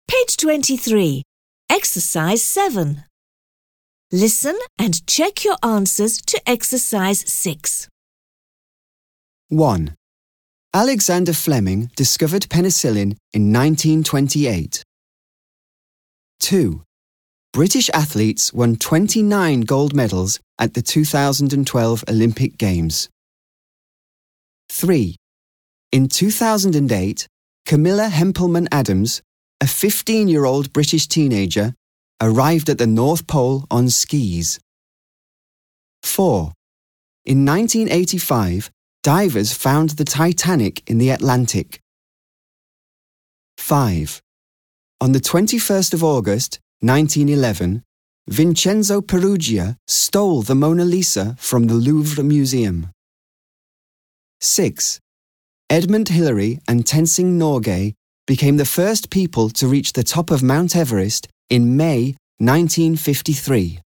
Page 23. Exercise 7. Listen and check your answers to Exercise 6. 1. Alexander Fleming discovered penicillin in 1928. 2. British athletes won 29 gold medals at the 2012 Olympic Games. 3. In 2008, Camilla Hempelman-Adams, a 15-year-old British teenager, arrived at the North Pole on skis. 4. In 1985, divers found the Titanic in the Atlantic. 5. On the 21st of August, 1911, Vincenzo Peruggia stole the Mona Lisa from the Louvre Museum. 6. Edmund Hillary and Tenzing Norgay became the first people to reach the top of Mount Everest in May 1953.